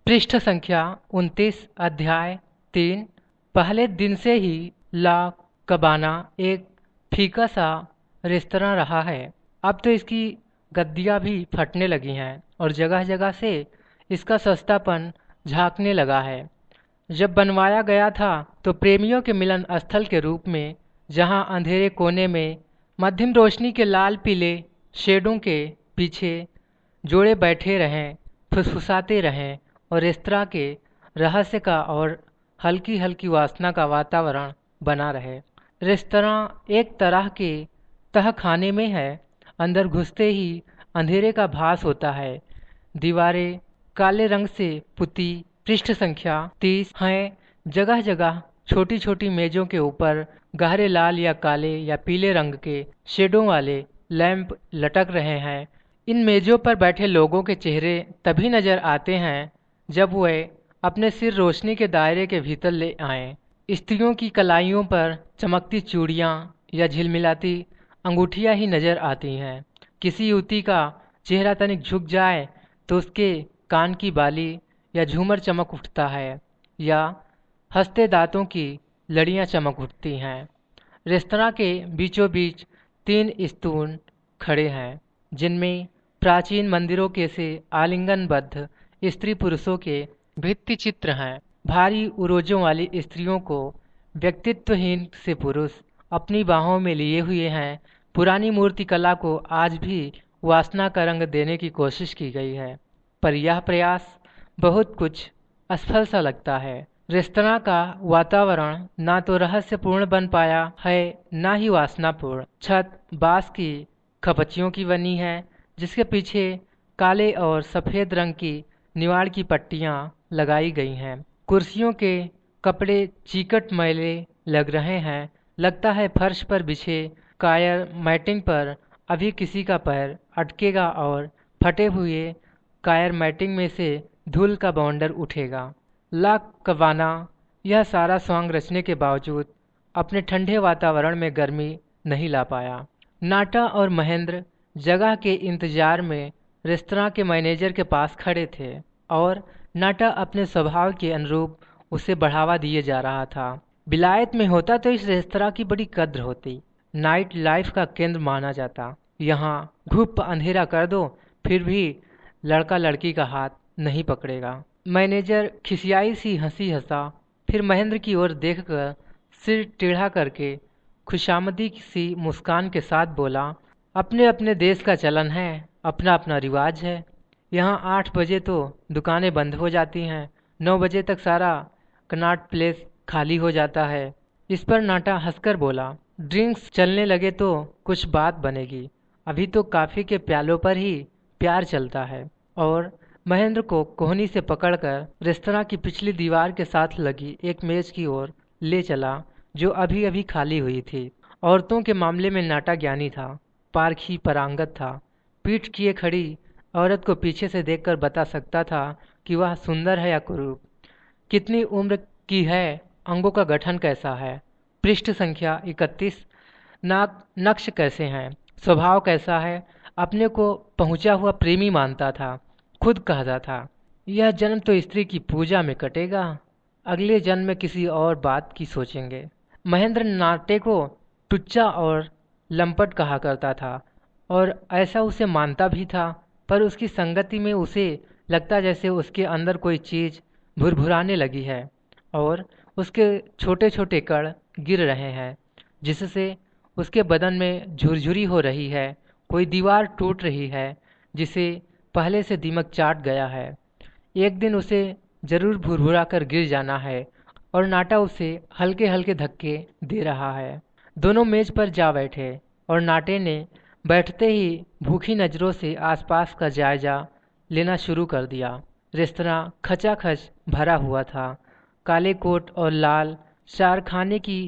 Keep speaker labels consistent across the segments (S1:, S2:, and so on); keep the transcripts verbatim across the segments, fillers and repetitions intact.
S1: पृष्ठ संख्या उनतीस, अध्याय तीन। पहले दिन से ही ला कबाना एक फीका सा रेस्तरां रहा है। अब तो इसकी गद्दियाँ भी फटने लगी हैं और जगह जगह से इसका सस्तापन झांकने लगा है। जब बनवाया गया था तो प्रेमियों के मिलन स्थल के रूप में, जहां अंधेरे कोने में मध्यम रोशनी के लाल पीले शेडों के पीछे जोड़े बैठे रहें, फुसफुसाते रहें और रेस्तरां के रहस्य का और हल्की हल्की वासना का वातावरण बना रहे। रेस्तरां एक तरह के तह खाने में है। अंदर घुसते ही अंधेरे का भास होता है। दीवारें काले रंग से पुती पृष्ठ संख्या तीस हैं। जगह जगह छोटी छोटी मेजों के ऊपर गहरे लाल या काले या पीले रंग के शेडों वाले लैंप लटक रहे हैं। इन मेजों पर बैठे लोगों के चेहरे तभी नजर आते हैं जब वे अपने सिर रोशनी के दायरे के भीतर ले आएं। स्त्रियों की कलाइयों पर चमकती चूड़ियाँ या झिलमिलाती अंगूठियाँ ही नजर आती हैं। किसी युवती का चेहरा तनिक झुक जाए तो उसके कान की बाली या झूमर चमक उठता है या हंसते दांतों की लड़ियाँ चमक उठती हैं। रेस्तरां के बीचों बीच तीन स्तून खड़े हैं जिनमें प्राचीन मंदिरों के से आलिंगनबद्ध स्त्री पुरुषों के भित्ति चित्र हैं। भारी उरोजों वाली स्त्रियों को व्यक्तित्वहीन से पुरुष अपनी बाहों में लिए हुए हैं। पुरानी मूर्ति कला को आज भी वासना का रंग देने की कोशिश की गई है, पर यह प्रयास बहुत कुछ असफल सा लगता है। रेस्तरां का वातावरण ना तो रहस्यपूर्ण बन पाया है, ना ही वासनापूर्ण। छत बांस की खपचियों की बनी है जिसके पीछे काले और सफ़ेद रंग की निवाड़ की पट्टियाँ लगाई गई हैं। कुर्सियों के कपड़े चीकट मैले लग रहे हैं। लगता है फर्श पर बिछे कायर मैटिंग पर अभी किसी का पैर अटकेगा और फटे हुए कायर मैटिंग में से धूल का बाउंडर उठेगा। ला कबाना यह सारा सॉन्ग रचने के बावजूद अपने ठंडे वातावरण में गर्मी नहीं ला पाया। नाटा और महेंद्र जगह के इंतजार में रेस्तरां के मैनेजर के पास खड़े थे और नाटा अपने स्वभाव के अनुरूप उसे बढ़ावा दिए जा रहा था। विलायत में होता तो इस रेस्तरां की बड़ी कद्र होती, नाइट लाइफ का केंद्र माना जाता। यहाँ घुप अंधेरा कर दो फिर भी लड़का लड़की का हाथ नहीं पकड़ेगा। मैनेजर खिसियाई सी हंसी हंसा, फिर महेंद्र की ओर देखकर सिर टेढ़ा करके खुशामदी सी मुस्कान के साथ बोला, अपने अपने देश का चलन है, अपना अपना रिवाज है। यहाँ आठ बजे तो दुकानें बंद हो जाती हैं, नौ बजे तक सारा कनॉट प्लेस खाली हो जाता है। इस पर नाटा हंसकर बोला, ड्रिंक्स चलने लगे तो कुछ बात बनेगी, अभी तो कॉफ़ी के प्यालों पर ही प्यार चलता है। और महेंद्र को कोहनी से पकड़कर रेस्तरां की पिछली दीवार के साथ लगी एक मेज की ओर ले चला जो अभी अभी खाली हुई थी। औरतों के मामले में नाटा ज्ञानी था, पारखी पारंगत था। पीठ किए खड़ी औरत को पीछे से देखकर बता सकता था कि वह सुंदर है या कुरूप, कितनी उम्र की है, अंगों का गठन कैसा है, पृष्ठ संख्या इकतीस, नाक नक्श कैसे हैं, स्वभाव कैसा है। अपने को पहुंचा हुआ प्रेमी मानता था। खुद कहता था, यह जन्म तो स्त्री की पूजा में कटेगा, अगले जन्म में किसी और बात की सोचेंगे। महेंद्र नाटे को टुच्चा और लंपट कहा करता था और ऐसा उसे मानता भी था, पर उसकी संगति में उसे लगता जैसे उसके अंदर कोई चीज़ भुरभुराने लगी है और उसके छोटे छोटे कण गिर रहे हैं, जिससे उसके बदन में झुरझुरी हो रही है। कोई दीवार टूट रही है जिसे पहले से दीमक चाट गया है। एक दिन उसे जरूर भुरभुरा कर गिर जाना है और नाटा उसे हल्के हल्के धक्के दे रहा है। दोनों मेज पर जा बैठे और नाटे ने बैठते ही भूखी नज़रों से आसपास का जायजा लेना शुरू कर दिया। रेस्तरां खचाखच भरा हुआ था। काले कोट और लाल चारखाने की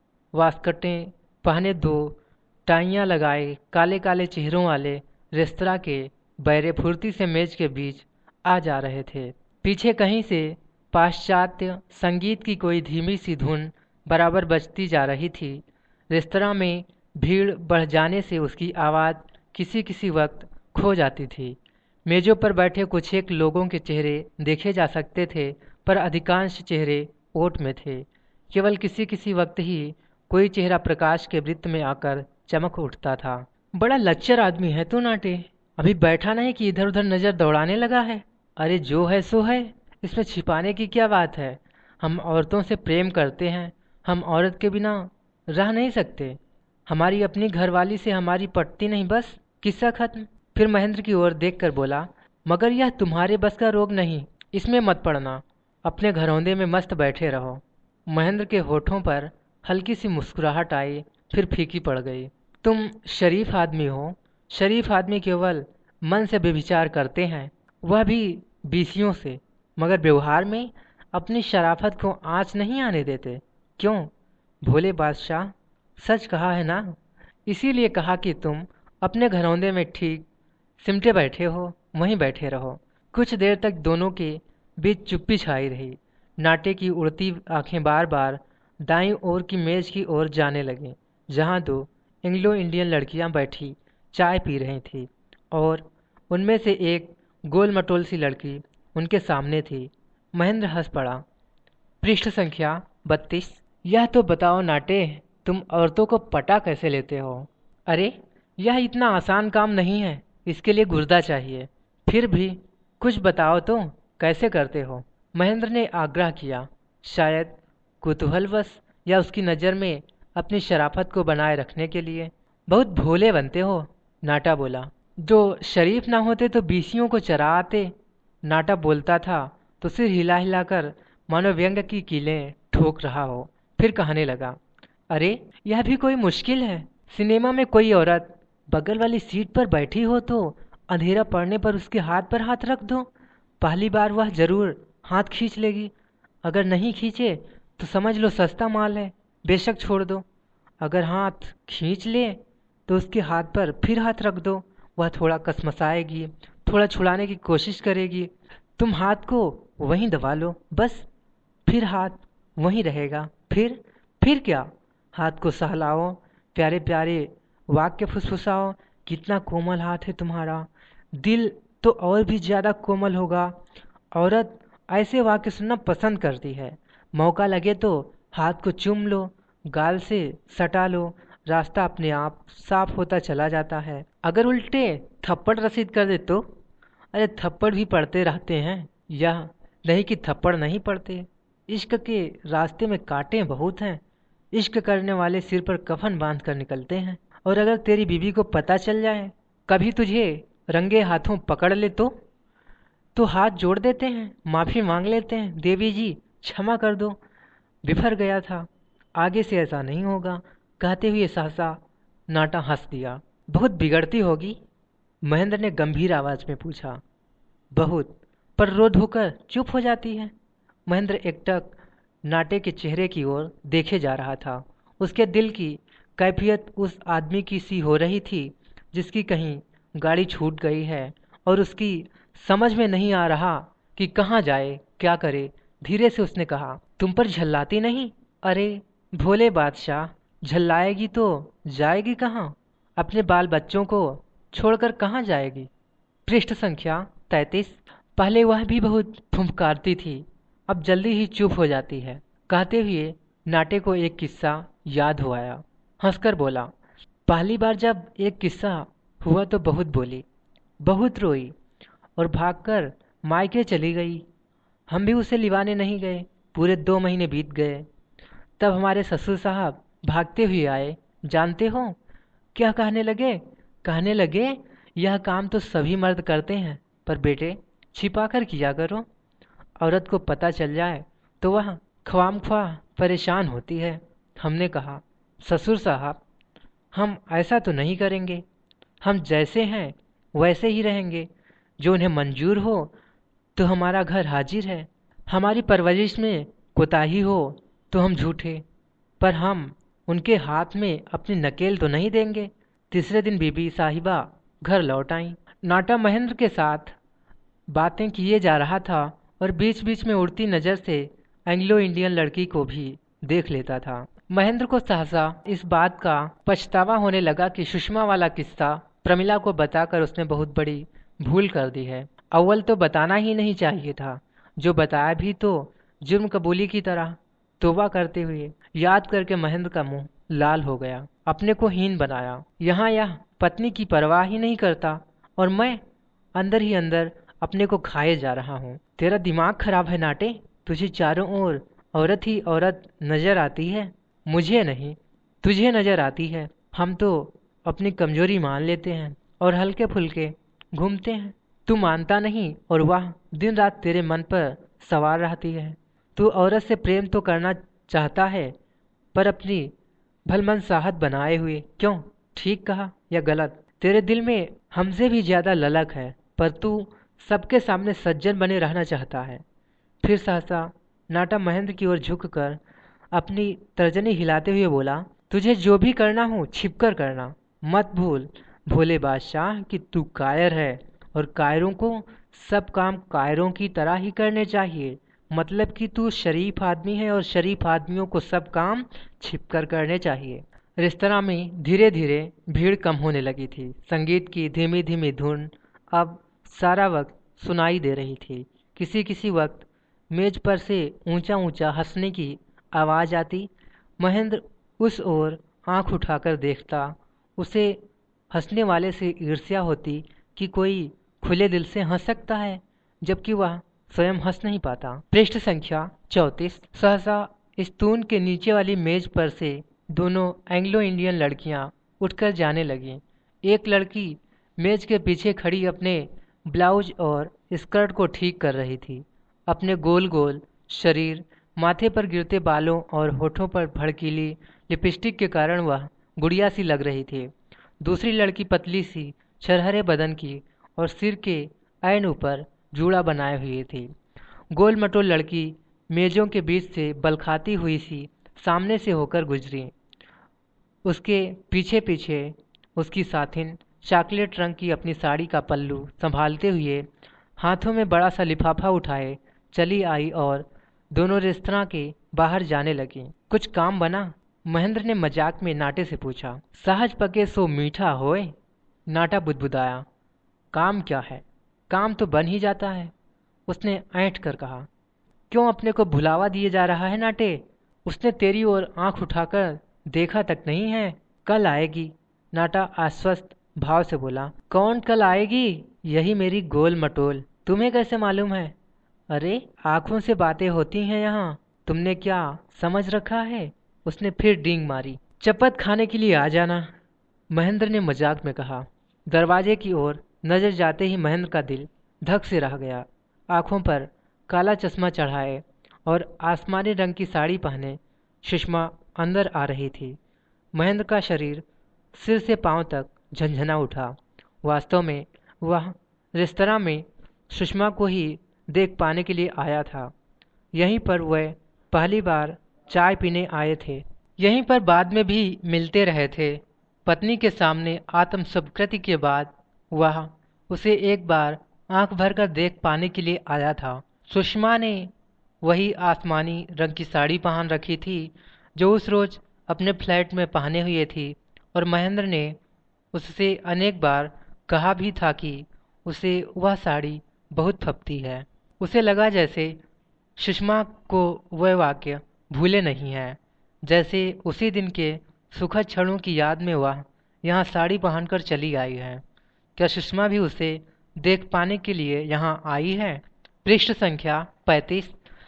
S1: वास्कटें पहने दो टाइयाँ लगाए काले काले चेहरों वाले रेस्तरां के बैरे फुर्ती से मेज के बीच आ जा रहे थे। पीछे कहीं से पाश्चात्य संगीत की कोई धीमी सी धुन बराबर बजती जा रही थी। रेस्तरां में भीड़ बढ़ जाने से उसकी आवाज़ किसी किसी वक्त खो जाती थी। मेजों पर बैठे कुछ एक लोगों के चेहरे देखे जा सकते थे, पर अधिकांश चेहरे ओट में थे। केवल किसी किसी वक्त ही कोई चेहरा प्रकाश के वृत्त में आकर चमक उठता था। बड़ा लच्चर आदमी है तू नाटे, अभी बैठा नहीं कि इधर उधर नजर दौड़ाने लगा है। अरे जो है सो है, इसमें छिपाने की क्या बात है। हम औरतों से प्रेम करते हैं, हम औरत के बिना रह नहीं सकते। हमारी अपनी घरवाली से हमारी पटती नहीं, बस किस्सा खत्म। फिर महेंद्र की ओर देखकर बोला, मगर यह तुम्हारे बस का रोग नहीं, इसमें मत पड़ना, अपने घरौंदे में मस्त बैठे रहो। महेंद्र के होठों पर हल्की सी मुस्कुराहट आई, फिर फीकी पड़ गई। तुम शरीफ आदमी हो, शरीफ आदमी केवल मन से व्यभिचार करते हैं, वह भी बीसियों से, मगर व्यवहार में अपनी शराफत को आँच नहीं आने देते। क्यों भोले बादशाह, सच कहा है ना? इसीलिए कहा कि तुम अपने घरौंदे में ठीक सिमटे बैठे हो, वहीं बैठे रहो। कुछ देर तक दोनों के बीच चुप्पी छाई रही। नाटे की उड़ती आंखें बार बार दाईं ओर की मेज की ओर जाने लगीं, जहां दो एंग्लो इंडियन लड़कियां बैठी चाय पी रही थीं, और उनमें से एक गोल मटोल सी लड़की उनके सामने थी। महेंद्र हंस पड़ा। पृष्ठ संख्या बत्तीस। यह तो बताओ नाटे, तुम औरतों को पटा कैसे लेते हो? अरे यह इतना आसान काम नहीं है, इसके लिए गुर्दा चाहिए। फिर भी कुछ बताओ तो, कैसे करते हो? महेंद्र ने आग्रह किया, शायद कुतूहलवश या उसकी नज़र में अपनी शराफत को बनाए रखने के लिए। बहुत भोले बनते हो, नाटा बोला। जो शरीफ ना होते तो बीसियों को चरा आते। नाटा बोलता था तो सिर हिला हिलाकर मानो व्यंग की कीलें ठोक रहा हो। फिर कहने लगा, अरे यह भी कोई मुश्किल है। सिनेमा में कोई औरत बगल वाली सीट पर बैठी हो तो अंधेरा पड़ने पर उसके हाथ पर हाथ रख दो। पहली बार वह जरूर हाथ खींच लेगी, अगर नहीं खींचे तो समझ लो सस्ता माल है, बेशक छोड़ दो। अगर हाथ खींच ले तो उसके हाथ पर फिर हाथ रख दो, वह थोड़ा कसमसाएगी, थोड़ा छुड़ाने की कोशिश करेगी, तुम हाथ को वहीं दबा लो, बस फिर हाथ वहीं रहेगा। फिर फिर क्या, हाथ को सहलाओ, प्यारे प्यारे वाक्य फुसफुसाओ, कितना कोमल हाथ है तुम्हारा, दिल तो और भी ज़्यादा कोमल होगा। औरत ऐसे वाक्य सुनना पसंद करती है। मौका लगे तो हाथ को चूम लो, गाल से सटा लो, रास्ता अपने आप साफ होता चला जाता है। अगर उल्टे थप्पड़ रसीद कर दे तो? अरे थप्पड़ भी पड़ते रहते हैं, यह नहीं कि थप्पड़ नहीं पड़ते। इश्क के रास्ते में कांटे बहुत हैं। इश्क करने वाले सिर पर कफन बांध कर निकलते हैं, और अगर तेरी बीवी को पता चल जाए, कभी तुझे रंगे हाथों पकड़ ले तो तो हाथ जोड़ देते हैं, माफ़ी मांग लेते हैं, देवी जी क्षमा कर दो, बिफर गया था, आगे से ऐसा नहीं होगा। कहते हुए सहसा नाटा हंस दिया। बहुत बिगड़ती होगी? महेंद्र ने गंभीर आवाज में पूछा। बहुत, पर रो धोकर चुप हो जाती है। महेंद्र एकटक नाटे के चेहरे की ओर देखे जा रहा था। उसके दिल की कैफियत उस आदमी की सी हो रही थी जिसकी कहीं गाड़ी छूट गई है और उसकी समझ में नहीं आ रहा कि कहाँ जाए, क्या करे। धीरे से उसने कहा, तुम पर झल्लाती नहीं? अरे भोले बादशाह, झल्लाएगी तो जाएगी कहाँ? अपने बाल बच्चों को छोड़कर कहाँ जाएगी? पृष्ठ संख्या तैंतीस। पहले वह भी बहुत फुंफकारती थी, अब जल्दी ही चुप हो जाती है। कहते हुए नाटे को एक किस्सा याद हो आया। हंसकर बोला, पहली बार जब एक किस्सा हुआ तो बहुत बोली, बहुत रोई और भागकर मायके चली गई। हम भी उसे लिवाने नहीं गए। पूरे दो महीने बीत गए। तब हमारे ससुर साहब भागते हुए आए। जानते हो क्या कहने लगे? कहने लगे, यह काम तो सभी मर्द करते हैं, पर बेटे छिपा कर किया करो। औरत को पता चल जाए तो वह ख्वामख्वाह परेशान होती है। हमने कहा, ससुर साहब हम ऐसा तो नहीं करेंगे, हम जैसे हैं वैसे ही रहेंगे। जो उन्हें मंजूर हो तो हमारा घर हाजिर है। हमारी परवरिश में कोताही हो तो हम झूठे, पर हम उनके हाथ में अपनी नकेल तो नहीं देंगे। तीसरे दिन बीबी साहिबा घर लौट आई। नाटा महेंद्र के साथ बातें किए जा रहा था और बीच बीच में उड़ती नज़र से एंग्लो इंडियन लड़की को भी देख लेता था। महेंद्र को सहसा इस बात का पछतावा होने लगा कि सुषमा वाला किस्सा प्रमिला को बताकर उसने बहुत बड़ी भूल कर दी है। अव्वल तो बताना ही नहीं चाहिए था, जो बताया भी तो जुर्म कबूली की तरह। तौबा करते हुए याद करके महेंद्र का मुंह लाल हो गया। अपने को हीन बनाया, यहाँ यह पत्नी की परवाह ही नहीं करता, और मैं अंदर ही अंदर अपने को खाए जा रहा हूँ। तेरा दिमाग खराब है नाटे। तुझे चारों ओर औरत ही औरत नजर आती है। मुझे नहीं, तुझे नजर आती है। हम तो अपनी कमजोरी मान लेते हैं और हल्के फुल्के घूमते हैं। तू मानता नहीं, और वह दिन रात तेरे मन पर सवार रहती है। तू औरत से प्रेम तो करना चाहता है, पर अपनी भलमनसाहत बनाए हुए। क्यों? ठीक कहा या गलत? तेरे दिल में हमसे भी ज्यादा ललक है, पर तू सबके सामने सज्जन बने रहना चाहता है। फिर सहसा नाटा महेंद्र की ओर झुककर अपनी तर्जनी हिलाते हुए बोला, तुझे जो भी करना हो छिपकर करना। मत भूल भोले बादशाह कि तू कायर है, और कायरों को सब काम कायरों की तरह ही करने चाहिए। मतलब कि तू शरीफ आदमी है, और शरीफ आदमियों को सब काम छिपकर करने चाहिए। रेस्तरां में धीरे धीरे भीड़ कम होने लगी थी। संगीत की धीमी धीमी धुन अब सारा वक्त सुनाई दे रही थी। किसी किसी वक्त मेज पर से ऊंचा ऊंचा हंसने की आवाज आती। महेंद्र उस ओर आंख उठाकर देखता। उसे हंसने वाले से ईर्ष्या होती कि कोई खुले दिल से हंस सकता है, जबकि वह स्वयं हंस नहीं पाता। पृष्ठ संख्या चौंतीस। सहसा स्तून के नीचे वाली मेज पर से दोनों एंग्लो इंडियन लड़कियां उठकर जाने लगीं। एक लड़की मेज के पीछे खड़ी अपने ब्लाउज और स्कर्ट को ठीक कर रही थी। अपने गोल गोल शरीर, माथे पर गिरते बालों और होठों पर भड़कीली लिपस्टिक के कारण वह गुड़िया सी लग रही थी। दूसरी लड़की पतली सी, छरहरे बदन की और सिर के ऐन ऊपर जूड़ा बनाए हुई थी। गोल मटोल लड़की मेजों के बीच से बलखाती हुई सी सामने से होकर गुजरी। उसके पीछे पीछे उसकी साथिन चॉकलेट रंग की अपनी साड़ी का पल्लू संभालते हुए हाथों में बड़ा सा लिफाफा उठाए चली आई, और दोनों रेस्तरां के बाहर जाने लगी। कुछ काम बना? महेंद्र ने मजाक में नाटे से पूछा। सहज पके सो मीठा होए, नाटा बुदबुदाया। काम क्या है? काम तो बन ही जाता है, उसने ऐंठ कर कहा। क्यों अपने को भुलावा दिए जा रहा है नाटे? उसने तेरी ओर आंख उठाकर देखा तक नहीं है। कल आएगी, नाटा आश्वस्त भाव से बोला। कौन कल आएगी? यही मेरी गोल मटोल। तुम्हें कैसे मालूम है? अरे आंखों से बातें होती हैं यहाँ, तुमने क्या समझ रखा है? उसने फिर डींग मारी। चपत खाने के लिए आ जाना, महेंद्र ने मजाक में कहा। दरवाजे की ओर नजर जाते ही महेंद्र का दिल धक से रह गया। आंखों पर काला चश्मा चढ़ाए और आसमानी रंग की साड़ी पहने सुषमा अंदर आ रही थी। महेंद्र का शरीर सिर से पांव तक झंझना उठा। वास्तव में वह रेस्तरां में सुषमा को ही देख पाने के लिए आया था। यहीं पर वह पहली बार चाय पीने आए थे। यहीं पर बाद में भी मिलते रहे थे। पत्नी के सामने आत्मस्वीकृति के बाद वह उसे एक बार आंख भरकर देख पाने के लिए आया था। सुषमा ने वही आसमानी रंग की साड़ी पहन रखी थी जो उस रोज अपने फ्लैट में पहने हुए थी, और महेंद्र ने उससे अनेक बार कहा भी था कि उसे वह साड़ी बहुत फबती है। उसे लगा जैसे सुषमा को वह वाक्य भूले नहीं है, जैसे उसी दिन के सुखद क्षणों की याद में वह यहाँ साड़ी पहनकर चली आई है। क्या सुषमा भी उसे देख पाने के लिए यहाँ आई है? पृष्ठ संख्या पैंतीस।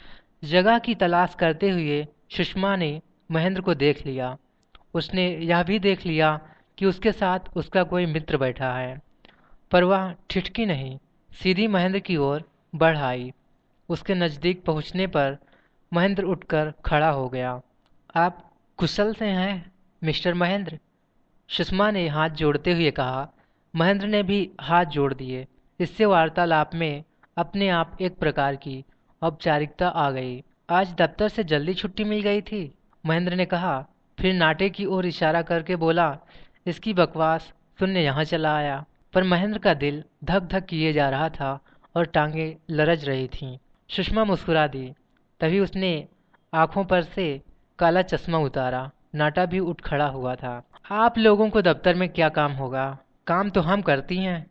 S1: जगह की तलाश करते हुए सुषमा ने महेंद्र को देख लिया। उसने यह भी देख लिया कि उसके साथ उसका कोई मित्र बैठा है, पर वह ठिठकी नहीं, सीधी महेंद्र की ओर बढ़ आई। उसके नज़दीक पहुंचने पर महेंद्र उठकर खड़ा हो गया। आप कुशल से हैं मिस्टर महेंद्र? सुषमा ने हाथ जोड़ते हुए कहा। महेंद्र ने भी हाथ जोड़ दिए। इससे वार्तालाप में अपने आप एक प्रकार की औपचारिकता आ गई। आज दफ्तर से जल्दी छुट्टी मिल गई थी, महेंद्र ने कहा। फिर नाटे की ओर इशारा करके बोला, इसकी बकवास सुनने यहाँ चला आया। पर महेंद्र का दिल धक धक किए जा रहा था और टांगें लरज रही थीं। सुषमा मुस्कुरा दी। तभी उसने आंखों पर से काला चश्मा उतारा। नाटा भी उठ खड़ा हुआ था। आप लोगों को दफ्तर में क्या काम होगा? काम तो हम करती हैं,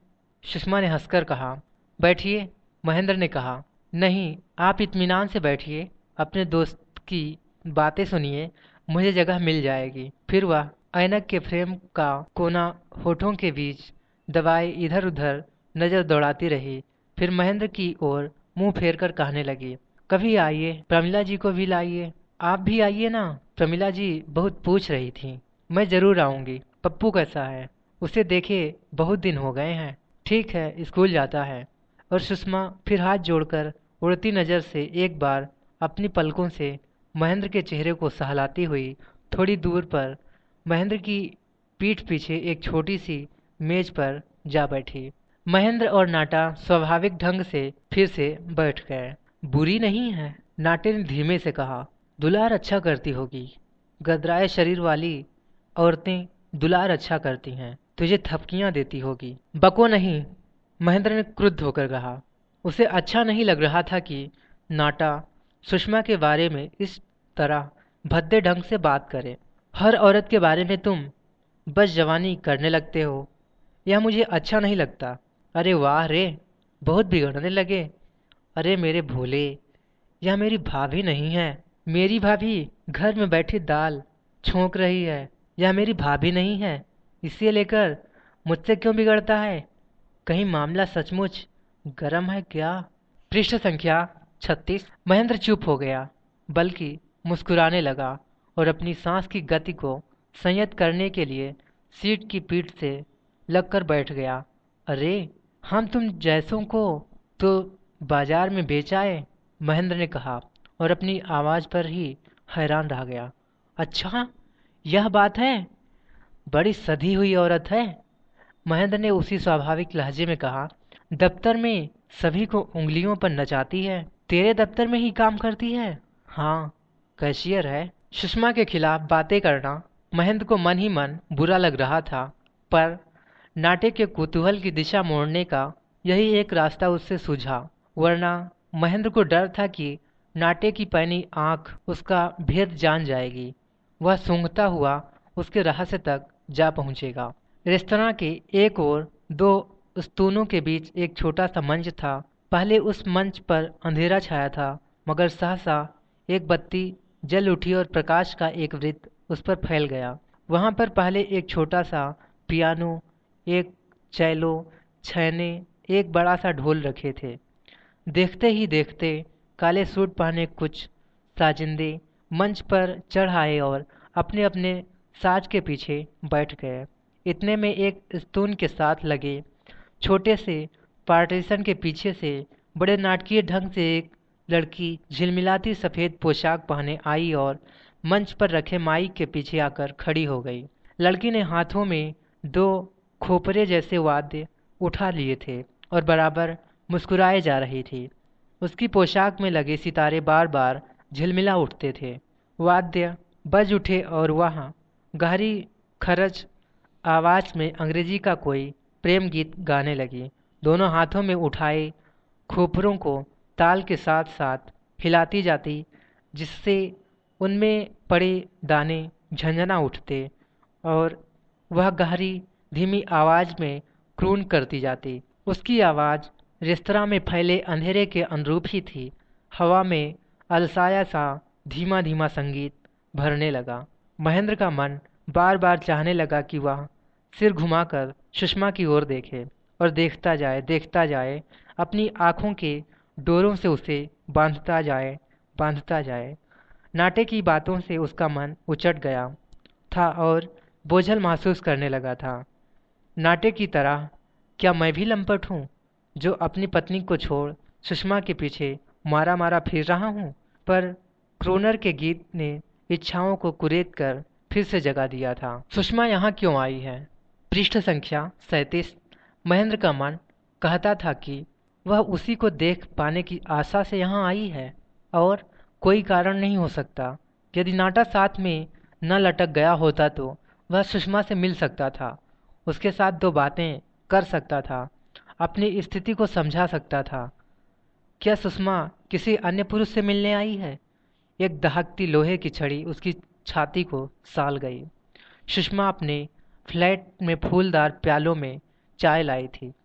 S1: सुषमा ने हंसकर कहा। बैठिए, महेंद्र ने कहा। नहीं, आप इत्मीनान से बैठिए, अपने दोस्त की बातें सुनिए, मुझे जगह मिल जाएगी। फिर वह ऐनक के फ्रेम का कोना होठों के बीच दबाए इधर उधर नजर दौड़ाती रही। फिर महेंद्र की ओर मुंह फेर कर कहने लगी, कभी आइए, प्रमिला जी को भी लाइए। आप भी आइए ना, प्रमिला जी बहुत पूछ रही थी। मैं जरूर आऊंगी। पप्पू कैसा है? उसे देखे बहुत दिन हो गए हैं। ठीक है, स्कूल जाता है। और सुषमा फिर हाथ जोड़कर उड़ती नज़र से एक बार अपनी पलकों से महेंद्र के चेहरे को सहलाती हुई थोड़ी दूर पर महेंद्र की पीठ पीछे एक छोटी सी मेज पर जा बैठी। महेंद्र और नाटा स्वाभाविक ढंग से फिर से बैठ गए। बुरी नहीं है, नाटे ने धीमे से कहा। दुलार अच्छा करती होगी। गदराए शरीर वाली औरतें दुलार अच्छा करती हैं, तुझे थपकियां देती होगी। बको नहीं, महेंद्र ने क्रुद्ध होकर कहा। उसे अच्छा नहीं लग रहा था कि नाटा सुषमा के बारे में इस तरह भद्दे ढंग से बात करे। हर औरत के बारे में तुम बस जवानी करने लगते हो, यह मुझे अच्छा नहीं लगता। अरे वाह रे, बहुत बिगड़ने लगे। अरे मेरे भोले, यह मेरी भाभी नहीं है। मेरी भाभी घर में बैठी दाल छोंक रही है। यह मेरी भाभी नहीं है, इसे लेकर मुझसे क्यों बिगड़ता है? कहीं मामला सचमुच गरम है क्या? पृष्ठ संख्या छत्तीस। महेंद्र चुप हो गया, बल्कि मुस्कुराने लगा और अपनी सांस की गति को संयत करने के लिए सीट की पीठ से लगकर बैठ गया। अरे, हम तुम जैसों को तो बाजार में बेच आए, महेंद्र ने कहा और अपनी आवाज़ पर ही हैरान रह गया। अच्छा, यह बात है? बड़ी सधी हुई औरत है, महेंद्र ने उसी स्वाभाविक लहजे में कहा। दफ्तर में सभी को उंगलियों पर नचाती है। तेरे दफ्तर में ही काम करती है? हाँ, कैशियर है। सुषमा के खिलाफ बातें करना महेंद्र को मन ही मन बुरा लग रहा था, पर नाटे के कुतूहल की दिशा मोड़ने का यही एक रास्ता उससे सूझा। वरना महेंद्र को डर था कि नाटे की पैनी आंख उसका भेद जान जाएगी। वह सूंघता हुआ उसके रहस्य तक जा पहुंचेगा। रेस्तरां के एक ओर दो स्तूनों के बीच एक छोटा सा मंच था। पहले उस मंच पर अंधेरा छाया था, मगर सहसा एक बत्ती जल उठी और प्रकाश का एक वृत्त उस पर फैल गया। वहां पर पहले एक छोटा सा पियानो, एक चैलो, छैने, एक बड़ा सा ढोल रखे थे। देखते ही देखते काले सूट पहने कुछ साजिंदे मंच पर चढ़ आए और अपने अपने साज के पीछे बैठ गए। इतने में एक स्तून के साथ लगे छोटे से पार्टीशन के पीछे से बड़े नाटकीय ढंग से एक लड़की झिलमिलाती सफ़ेद पोशाक पहने आई और मंच पर रखे माइक के पीछे आकर खड़ी हो गई। लड़की ने हाथों में दो खोपरे जैसे वाद्य उठा लिए थे और बराबर मुस्कुराए जा रही थी। उसकी पोशाक में लगे सितारे बार बार झिलमिला उठते थे। वाद्य बज उठे और वहाँ गहरी खरज आवाज में अंग्रेजी का कोई प्रेम गीत गाने लगी। दोनों हाथों में उठाए खोपरों को ताल के साथ साथ हिलाती जाती, जिससे उनमें पड़े दाने झंझना उठते और वह गहरी धीमी आवाज में क्रून करती जाती। उसकी आवाज़ रेस्तरां में फैले अंधेरे के अनुरूप ही थी। हवा में अलसाया सा धीमा धीमा संगीत भरने लगा। महेंद्र का मन बार बार चाहने लगा कि वह सिर घुमाकर सुषमा की ओर देखे और देखता जाए देखता जाए, अपनी आँखों के डोरों से उसे बांधता जाए बांधता जाए। नाटे की बातों से उसका मन उचट गया था और बोझल महसूस करने लगा था। नाटे की तरह क्या मैं भी लंपट हूँ, जो अपनी पत्नी को छोड़ सुषमा के पीछे मारा मारा फिर रहा हूँ? पर क्रोनर के गीत ने इच्छाओं को कुरेद कर फिर से जगा दिया था। सुषमा यहाँ क्यों आई है? पृष्ठ संख्या सैंतीस। महेंद्र का मन कहता था कि वह उसी को देख पाने की आशा से यहाँ आई है, और कोई कारण नहीं हो सकता। यदि नाटा साथ में न लटक गया होता तो वह सुषमा से मिल सकता था, उसके साथ दो बातें कर सकता था, अपनी स्थिति को समझा सकता था। क्या सुषमा किसी अन्य पुरुष से मिलने आई है? एक दहकती लोहे की छड़ी उसकी छाती को साल गई। सुषमा अपने फ्लैट में फूलदार प्यालों में चाय लाई थी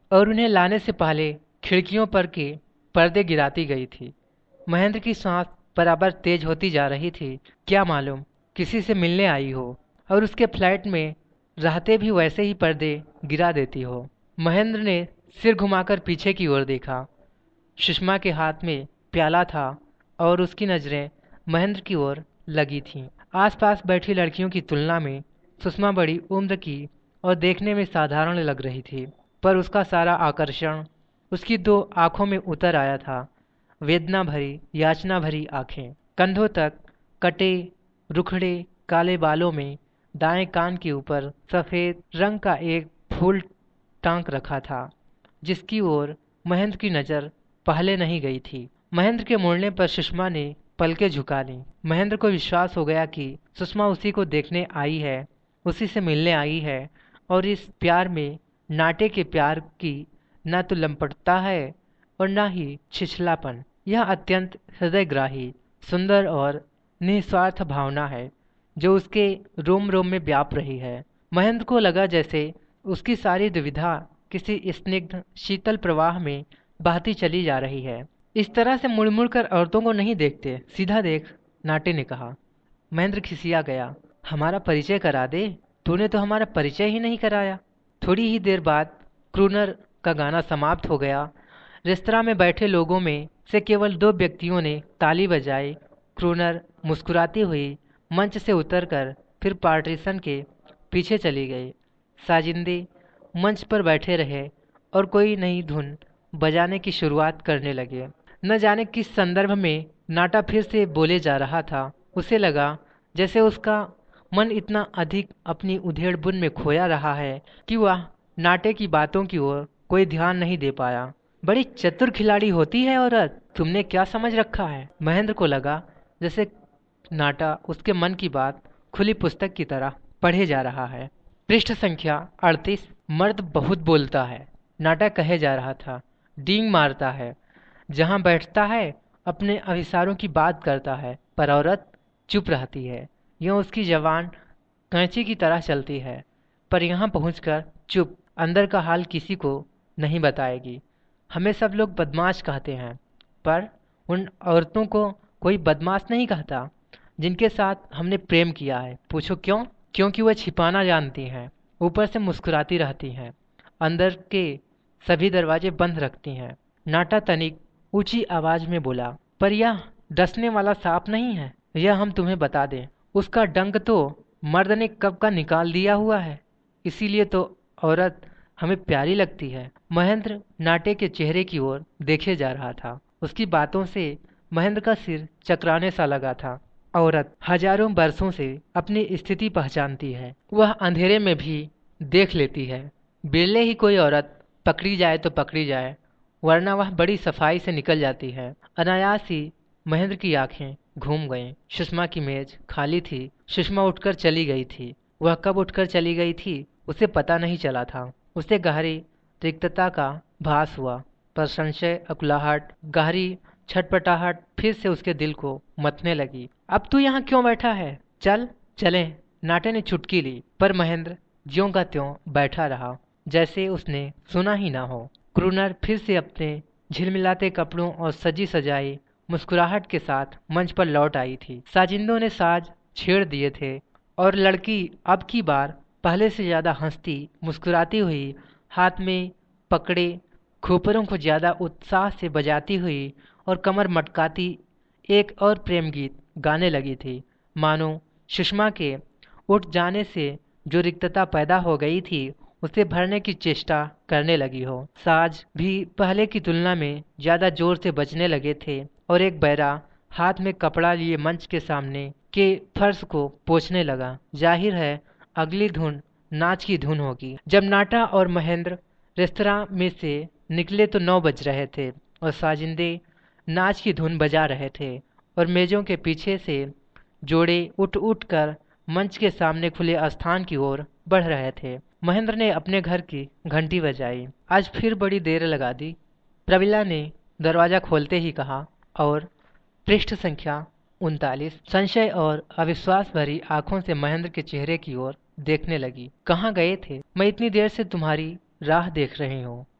S1: और उन्हें लाने से पहले खिड़कियों पर के पर्दे गिराती गई थी। महेंद्र की सांस बराबर तेज होती जा रही थी। क्या मालूम किसी से मिलने आई हो और उसके फ्लैट में रहते भी वैसे ही पर्दे गिरा देती हो। महेंद्र ने सिर घुमाकर पीछे की ओर देखा। सुषमा के हाथ में प्याला था और उसकी नज़रें महेंद्र की ओर लगी थीं। आसपास बैठी लड़कियों की तुलना में सुषमा बड़ी उम्र की और देखने में साधारण लग रही थी, पर उसका सारा आकर्षण उसकी दो आंखों में उतर आया था। वेदना भरी, याचना भरी आंखें, कंधों तक कटे रुखड़े काले बालों में दाएं कान के ऊपर सफ़ेद रंग का एक फूल टांक रखा था, जिसकी ओर महेंद्र की नज़र पहले नहीं गई थी। महेंद्र के मुड़ने पर सुषमा ने पलकें झुका लीं। महेंद्र को विश्वास हो गया कि सुषमा उसी को देखने आई है, उसी से मिलने आई है, और इस प्यार में नाटे के प्यार की न तो लंपटता है और न ही छिछलापन। यह अत्यंत हृदयग्राही, सुंदर और निस्वार्थ भावना है जो उसके रोम रोम में व्याप रही है। महेंद्र को लगा जैसे उसकी सारी दुविधा किसी स्निग्ध शीतल प्रवाह में बहती चली जा रही है। इस तरह से मुड़ मुड़ कर औरतों को नहीं देखते, सीधा देख, नाटे ने कहा। महेंद्र खिसिया गया। हमारा परिचय करा दे, तूने तो हमारा परिचय ही नहीं कराया। थोड़ी ही देर बाद क्रूनर का गाना समाप्त हो गया। रेस्तरां में बैठे लोगों में से केवल दो व्यक्तियों ने ताली बजाई। क्रूनर मुस्कुराती हुई मंच से उतरकर फिर पार्टीशन के पीछे चली गई। साजिंदे मंच पर बैठे रहे और कोई नई धुन बजाने की शुरुआत करने लगे। न जाने किस संदर्भ में नाटा फिर से बोले जा रहा था। उसे लगा जैसे उसका मन इतना अधिक अपनी उधेड़-बुन में खोया रहा है कि वह नाटे की बातों की ओर कोई ध्यान नहीं दे पाया। बड़ी चतुर खिलाड़ी होती है औरत, तुमने क्या समझ रखा है? महेंद्र को लगा जैसे नाटा उसके मन की बात खुली पुस्तक की तरह पढ़े जा रहा है। पृष्ठ संख्या अड़तीस। मर्द बहुत बोलता है, नाटा कहे जा रहा था। डींग मारता है, जहाँ बैठता है अपने अभिसारों की बात करता है, पर औरत चुप रहती है। यह उसकी जवान कैंची की तरह चलती है, पर यहाँ पहुंचकर चुप, अंदर का हाल किसी को नहीं बताएगी। हमें सब लोग बदमाश कहते हैं, पर उन औरतों को कोई बदमाश नहीं कहता जिनके साथ हमने प्रेम किया है। पूछो क्यों? क्योंकि वह छिपाना जानती हैं, ऊपर से मुस्कुराती रहती हैं, अंदर के सभी दरवाजे बंद रखती हैं। नाटा तनिक ऊंची आवाज में बोला, पर यह डसने वाला सांप नहीं है, यह हम तुम्हें बता दें। उसका डंक तो मर्द ने कब का निकाल दिया हुआ है, इसीलिए तो औरत हमें प्यारी लगती है। महेंद्र नाटे के चेहरे की ओर देखे जा रहा था। उसकी बातों से महेंद्र का सिर चकराने सा लगा था। औरत हजारों बरसों से अपनी स्थिति पहचानती है, वह अंधेरे में भी देख लेती है। बिरले ही कोई औरत पकड़ी जाए तो पकड़ी जाए, वरना वह बड़ी सफाई से निकल जाती है। अनायास ही महेंद्र की आंखें घूम गईं। सुषमा की मेज खाली थी। सुषमा उठकर चली गई थी। वह कब उठकर चली गई थी उसे पता नहीं चला था। उसे गहरी रिक्तता का भास हुआ, पर संशय, अकुलाहट, गहरी छटपटाहट फिर से उसके दिल को मथने लगी। अब तू यहाँ क्यों बैठा है? चल चलें। नाटे ने चुटकी ली, पर महेंद्र ज्यों का त्यों बैठा रहा, जैसे उसने सुना ही ना हो। क्रूनर फिर से अपने झिलमिलाते कपड़ों और सजी सजाई मुस्कुराहट के साथ मंच पर लौट आई थी। साजिंदों ने साज छेड़ दिए थे और लड़की अब की बार पहले से ज्यादा हंसती मुस्कुराती हुई, हाथ में पकड़े खोपरों को ज्यादा उत्साह से बजाती हुई और कमर मटकाती एक और प्रेम गीत गाने लगी थी। मानो सुषमा के उठ जाने से जो रिक्तता पैदा हो गई थी उसे भरने की चेष्टा करने लगी हो। साज भी पहले की तुलना में ज्यादा जोर से बजने लगे थे और एक बैरा हाथ में कपड़ा लिए मंच के सामने के फर्श को पोंछने लगा। जाहिर है अगली धुन नाच की धुन होगी। जब नाटा और महेंद्र रेस्तरां में से निकले तो नौ बज रहे थे और साजिंदे नाच की धुन बजा रहे थे और मेजों के पीछे से जोड़े उठ उठ कर मंच के सामने खुले स्थान की ओर बढ़ रहे थे। महेंद्र ने अपने घर की घंटी बजाई। आज फिर बड़ी देर लगा दी, प्रमिला ने दरवाजा खोलते ही कहा, और पृष्ठ संख्या उनतालीस। संशय और अविश्वास भरी आंखों से महेंद्र के चेहरे की ओर देखने लगी। कहाँ गए थे? मैं इतनी देर से तुम्हारी राह देख रही हूँ।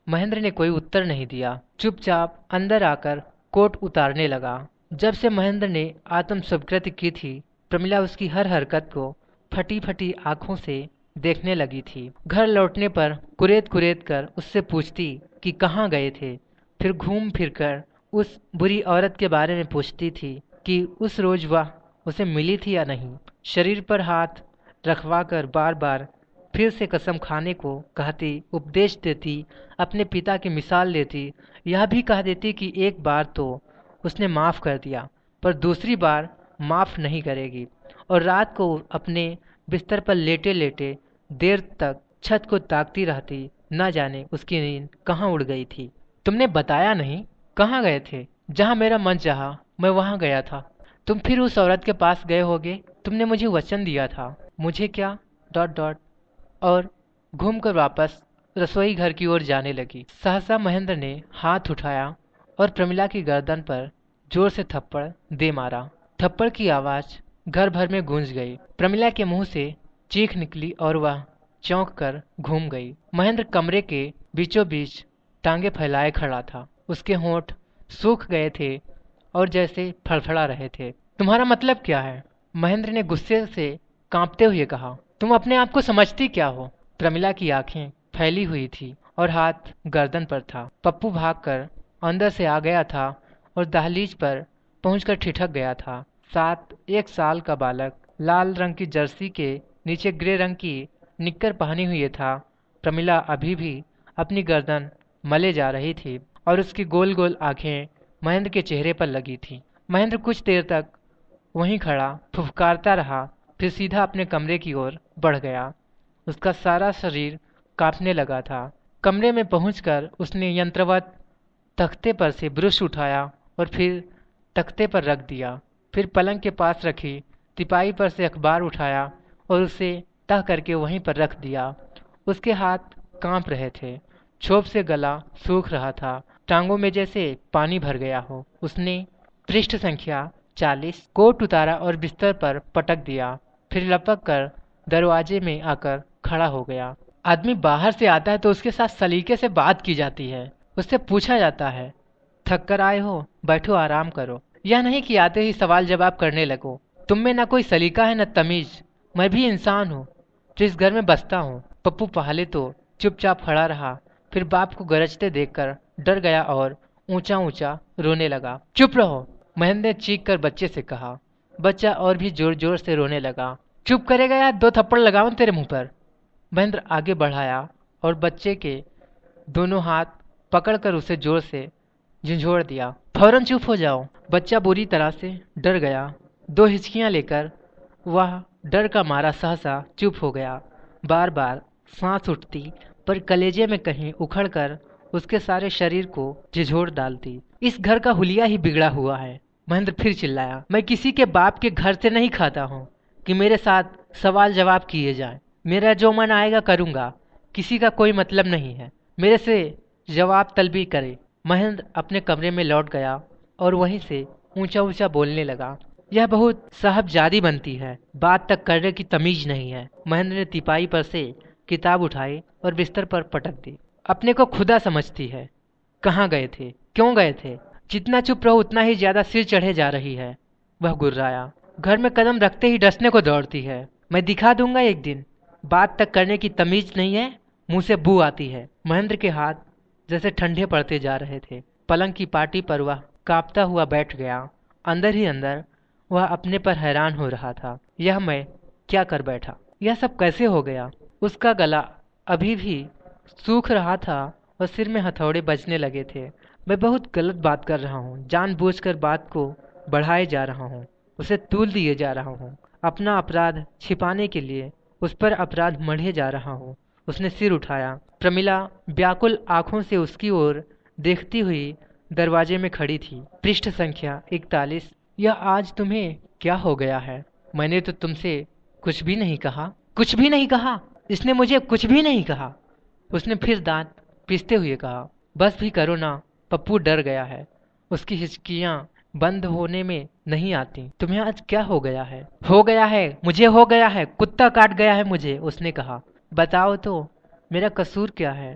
S1: महेंद्र ने कोई उत्तर नहीं दिया, चुपचाप अंदर आकर कोट उतारने लगा। जब से महेंद्र ने आत्म स्वीकृति की थी, प्रमिला उसकी हर हरकत को फटी फटी आंखों से देखने लगी थी। घर लौटने पर कुरेद कुरेद कर उससे पूछती कि कहाँ गए थे, फिर घूम फिर कर उस बुरी औरत के बारे में पूछती थी कि उस रोज वह उसे मिली थी या नहीं। शरीर पर हाथ रखवा कर बार बार फिर से कसम खाने को कहती, उपदेश देती, अपने पिता की मिसाल देती, यह भी कह देती कि एक बार तो उसने माफ़ कर दिया पर दूसरी बार माफ़ नहीं करेगी, और रात को अपने बिस्तर पर लेटे लेटे देर तक छत को ताकती रहती। न जाने उसकी नींद कहाँ उड़ गई थी। तुमने बताया नहीं, कहाँ गए थे? जहाँ मेरा मन चाहा मैं वहाँ गया था। तुम फिर उस औरत के पास गए होगे, तुमने मुझे वचन दिया था। मुझे क्या? डॉट डॉट और घूमकर वापस रसोई घर की ओर जाने लगी। सहसा महेंद्र ने हाथ उठाया और प्रमिला की गर्दन पर जोर से थप्पड़ दे मारा। थप्पड़ की आवाज घर भर में गूंज गई। प्रमिला के मुंह से चीख निकली और वह चौंक कर घूम गई। महेंद्र कमरे के बीचों बीच टांगे फैलाए खड़ा था। उसके होंठ सूख गए थे और जैसे फड़फड़ा रहे थे। तुम्हारा मतलब क्या है? महेंद्र ने गुस्से से कांपते हुए कहा। तुम अपने आप को समझती क्या हो? प्रमिला की आंखें फैली हुई थी और हाथ गर्दन पर था। पप्पू भागकर अंदर से आ गया था और दहलीज पर पहुंचकर ठिठक गया था। सात एक साल का बालक लाल रंग की जर्सी के नीचे ग्रे रंग की निक्कर पहनी हुई था। प्रमिला अभी भी अपनी गर्दन मले जा रही थी और उसकी गोल गोल आंखें महेंद्र के चेहरे पर लगी थी। महेंद्र कुछ देर तक वहीं खड़ा फुफकारता रहा, फिर सीधा अपने कमरे की ओर बढ़ गया। उसका सारा शरीर कांपने लगा था। कमरे में पहुंचकर उसने यंत्रवत तख्ते पर से ब्रश उठाया और फिर तख्ते पर रख दिया। फिर पलंग के पास रखी तिपाई पर से अखबार उठाया और उसे तह करके वहीं पर रख दिया। उसके हाथ कांप रहे थे, छोप से गला सूख रहा था, टांगों में जैसे पानी भर गया हो। उसने पृष्ठ संख्या चालीस कोट उतारा और बिस्तर पर पटक दिया, फिर लपक कर दरवाजे में आकर खड़ा हो गया। आदमी बाहर से आता है तो उसके साथ सलीके से बात की जाती है, उससे पूछा जाता है, थक कर आए हो, बैठो आराम करो। यह नहीं कि आते ही सवाल जवाब करने लगो। तुम में न कोई सलीका है न तमीज। मैं भी इंसान हूँ जो इस घर में बसता हूँ। पप्पू पहले तो चुपचाप खड़ा रहा, फिर बाप को गरजते देखकर डर गया और ऊंचा ऊंचा रोने लगा। चुप रहो, महेंद्र ने चीख कर बच्चे से कहा। बच्चा और भी जोर जोर से रोने लगा। चुप करेगा या दो थप्पड़ लगाऊं तेरे मुंह पर? महेंद्र आगे बढ़ाया और बच्चे के दोनों हाथ पकड़कर उसे जोर से झंझोड़ दिया। फौरन चुप हो जाओ। बच्चा बुरी तरह से डर गया। दो हिचकियां लेकर वह डर का मारा सहसा चुप हो गया। बार बार सांस उठती पर कलेजे में कहीं उखड़कर उसके सारे शरीर को झिझोड़ डालती। इस घर का हुलिया ही बिगड़ा हुआ है। महेंद्र फिर चिल्लाया। मैं किसी के बाप के घर से नहीं खाता हूँ कि मेरे साथ सवाल जवाब किए जाएं। मेरा जो मन आएगा करूँगा, किसी का कोई मतलब नहीं है मेरे से जवाब तलबी करे। महेंद्र अपने कमरे में लौट गया और वहीं से ऊंचा ऊंचा बोलने लगा। यह बहुत साहबजादी बनती है, बात तक करने की तमीज नहीं है। महेंद्र ने तिपाई पर से किताब उठाई और बिस्तर पर पटक दी। अपने को खुदा समझती है। कहाँ गए थे, क्यों गए थे? जितना चुप रहो उतना ही ज्यादा सिर चढ़े जा रही है। वह गुर्राया। घर में कदम रखते ही डसने को दौड़ती है। मैं दिखा दूंगा एक दिन। बात तक करने की तमीज नहीं है, मुंह से बू आती है। महेंद्र के हाथ जैसे ठंडे पड़ते जा रहे थे। पलंग की पाटी पर वह कांपता हुआ बैठ गया। अंदर ही अंदर वह अपने पर हैरान हो रहा था। यह मैं क्या कर बैठा? यह सब कैसे हो गया? उसका गला अभी भी सूख रहा था और सिर में हथौड़े बजने लगे थे। मैं बहुत गलत बात कर रहा हूँ, जानबूझकर बात को बढ़ाए जा रहा हूँ, उसे तूल दिए जा रहा हूँ। अपना अपराध छिपाने के लिए उस पर अपराध मढ़े जा रहा हूँ। उसने सिर उठाया। प्रमिला व्याकुल आंखों से उसकी ओर देखती हुई दरवाजे में खड़ी थी। पृष्ठ संख्या इकतालीस। यह आज तुम्हें क्या हो गया है? मैंने तो तुमसे कुछ भी नहीं कहा। कुछ भी नहीं कहा? इसने मुझे कुछ भी नहीं कहा। उसने फिर दांत पीसते हुए कहा। बस भी करो ना, पप्पू डर गया है। उसकी हिचकियां बंद होने में नहीं आती। तुम्हें आज क्या हो गया है? हो गया है, मुझे हो गया है, कुत्ता काट गया है मुझे। उसने कहा। बताओ तो, मेरा कसूर क्या है?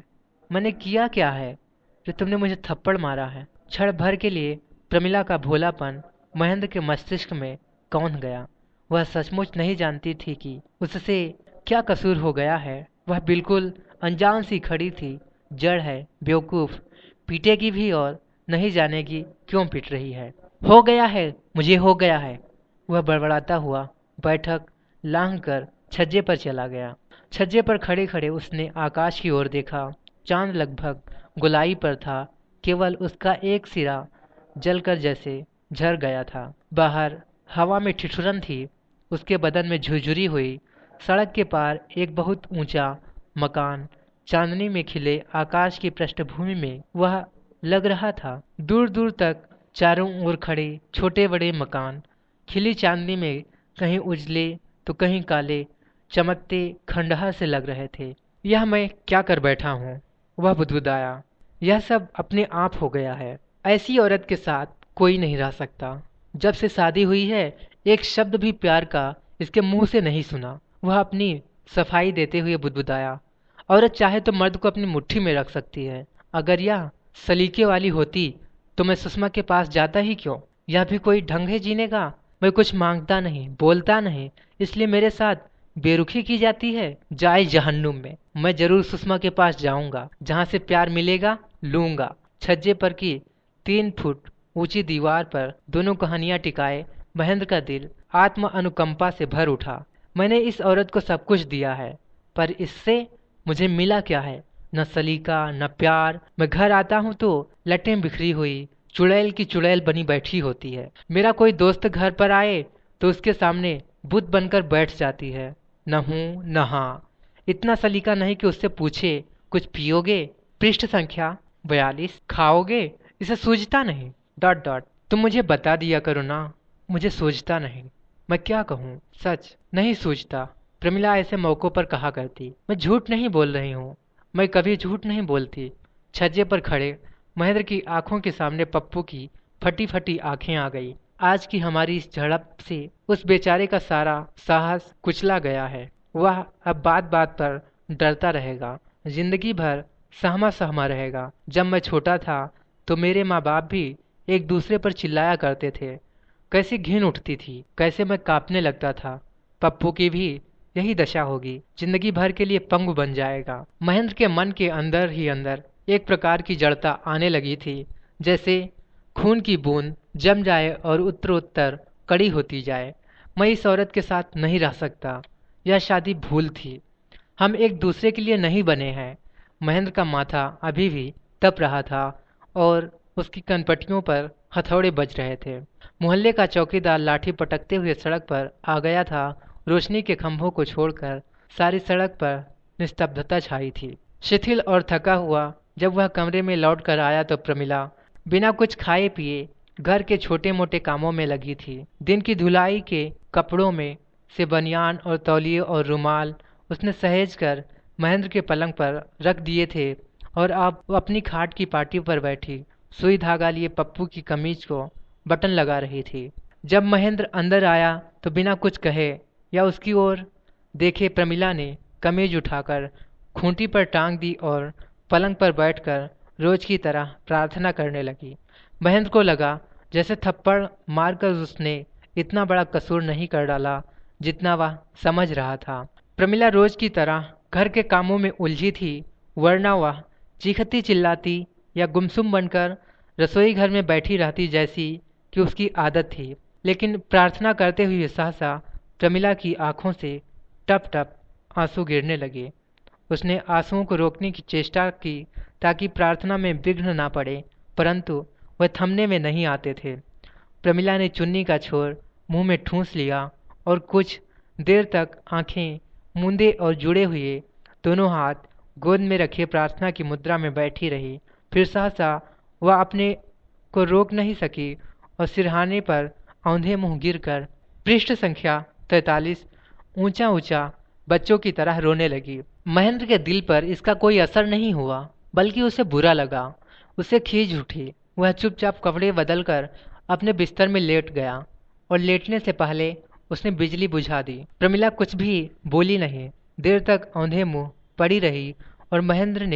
S1: मैंने किया क्या है जो तुमने मुझे थप्पड़ मारा है? क्षण भर के लिए प्रमिला का भोलापन महेंद्र के मस्तिष्क में कौंध गया। वह सचमुच नहीं जानती थी कि उससे क्या कसूर हो गया है। वह बिल्कुल अनजान सी खड़ी थी। जड़ है, बेवकूफ, पीटेगी भी और नहीं जानेगी क्यों पीट रही है। हो गया है, मुझे हो गया है। वह बड़बड़ाता हुआ बैठक लांघ कर छज्जे पर चला गया। छज्जे पर खड़े खड़े उसने आकाश की ओर देखा। चांद लगभग गोलाई पर था, केवल उसका एक सिरा जलकर जैसे झर गया था। बाहर हवा में ठिठुरन थी, उसके बदन में झुरझुरी हुई। सड़क के पार एक बहुत ऊंचा मकान चांदनी में खिले आकाश की पृष्ठभूमि में वह लग रहा था। दूर दूर तक चारों ओर खड़े छोटे बड़े मकान खिली चांदनी में कहीं उजले तो कहीं काले चमकते खंडहर से लग रहे थे। यह मैं क्या कर बैठा हूँ, वह बुदबुदाया। यह सब अपने आप हो गया है। ऐसी औरत के साथ कोई नहीं रह सकता। जब से शादी हुई है एक शब्द भी प्यार का इसके मुंह से नहीं सुना। वह अपनी सफाई देते हुए बुदबुदाया। औरत चाहे तो मर्द को अपनी मुट्ठी में रख सकती है। अगर यह सलीके वाली होती तो मैं सुषमा के पास जाता ही क्यों? यह भी कोई ढंग है जीने का? मैं कुछ मांगता नहीं, बोलता नहीं, इसलिए मेरे साथ बेरुखी की जाती है। जाए जहन्नुम में। मैं जरूर सुषमा के पास जाऊंगा, जहां से प्यार मिलेगा लूंगा। छज्जे पर की तीन फुट ऊंची दीवार पर दोनों कहानियां टिकाए महेंद्र का दिल आत्म अनुकंपा से भर उठा। मैंने इस औरत को सब कुछ दिया है, पर इससे मुझे मिला क्या है? न सलीका, न प्यार। मैं घर आता हूँ तो लटें बिखरी हुई चुड़ैल की चुड़ैल बनी बैठी होती है। मेरा कोई दोस्त घर पर आए तो उसके सामने बुत बनकर बैठ जाती है। न हूँ न हाँ। इतना सलीका नहीं कि उससे पूछे, कुछ पियोगे? पृष्ठ संख्या बयालीस। खाओगे? इसे सूझता नहीं। Dot dot. तुम मुझे बता दिया करो ना। मुझे सूझता नहीं। मैं क्या कहूँ? सच नहीं सूझता। प्रमिला ऐसे मौकों पर कहा करती। मैं झूठ नहीं बोल रही हूँ, मैं कभी झूठ नहीं बोलती। छज्जे पर खड़े महेंद्र की आंखों के सामने पप्पू की फटी फटी आंखें आ गई। आज की हमारी इस झड़प से उस बेचारे का सारा साहस कुचला गया है। वह अब बात बात पर डरता रहेगा, जिंदगी भर सहमा सहमा रहेगा। जब मैं छोटा था तो मेरे माँ बाप भी एक दूसरे पर चिल्लाया करते थे। कैसी घिन उठती थी, कैसे मैं कांपने लगता था। पप्पू की भी यही दशा होगी, जिंदगी भर के लिए पंगु बन जाएगा। महेंद्र के मन के अंदर ही अंदर एक प्रकार की जड़ता आने लगी थी, जैसे खून की बूंद जम जाए और उत्तरोत्तर कड़ी होती जाए। मैं इस औरत के साथ नहीं रह सकता। यह शादी भूल थी। हम एक दूसरे के लिए नहीं बने हैं। महेंद्र का माथा अभी भी तप रहा था और उसकी कनपटियों पर हथौड़े बज रहे थे। मोहल्ले का चौकीदार लाठी पटकते हुए सड़क पर आ गया था। रोशनी के खंभों को छोड़कर सारी सड़क पर निस्तब्धता छाई थी। शिथिल और थका हुआ जब वह कमरे में लौट कर आया तो प्रमिला बिना कुछ खाए पिए घर के छोटे मोटे कामों में लगी थी। दिन की धुलाई के कपड़ों में से बनियान और तौलिए और रुमाल उसने सहेज कर महेंद्र के पलंग पर रख दिए थे और अब वो अपनी खाट की पाटी पर बैठी सुई धागा लिए पप्पू की कमीज को बटन लगा रही थी। जब महेंद्र अंदर आया तो बिना कुछ कहे या उसकी ओर देखे प्रमिला ने कमीज उठाकर खूंटी पर टांग दी और पलंग पर बैठकर रोज की तरह प्रार्थना करने लगी। महेंद्र को लगा जैसे थप्पड़ मारकर उसने इतना बड़ा कसूर नहीं कर डाला जितना वह समझ रहा था। प्रमिला रोज की तरह घर के कामों में उलझी थी, वरना वह चीखती चिल्लाती या गुमसुम बनकर रसोई घर में बैठी रहती जैसी कि उसकी आदत थी। लेकिन प्रार्थना करते हुए सहसा प्रमिला की आंखों से टप टप आंसू गिरने लगे। उसने आंसुओं को रोकने की चेष्टा की ताकि प्रार्थना में विघ्न ना पड़े, परंतु वह थमने में नहीं आते थे। प्रमिला ने चुन्नी का छोर मुंह में ठूंस लिया और कुछ देर तक आंखें मूंदे और जुड़े हुए दोनों हाथ गोद में रखे प्रार्थना की मुद्रा में बैठी रही। फिर सहसा वह अपने को रोक नहीं सकी और सिरहाने पर औंधे मुंह गिरकर पृष्ठ संख्या तैतालीस ऊंचा ऊंचा बच्चों की तरह रोने लगी। महेंद्र के दिल पर इसका कोई असर नहीं हुआ, बल्कि उसे बुरा लगा। उसे खींच उठी। वह चुपचाप कपड़े बदलकर अपने बिस्तर में लेट गया और लेटने से पहले उसने बिजली बुझा दी। प्रमिला कुछ भी बोली नहीं। देर तक औंधे मुंह पड़ी रही और महेंद्र ने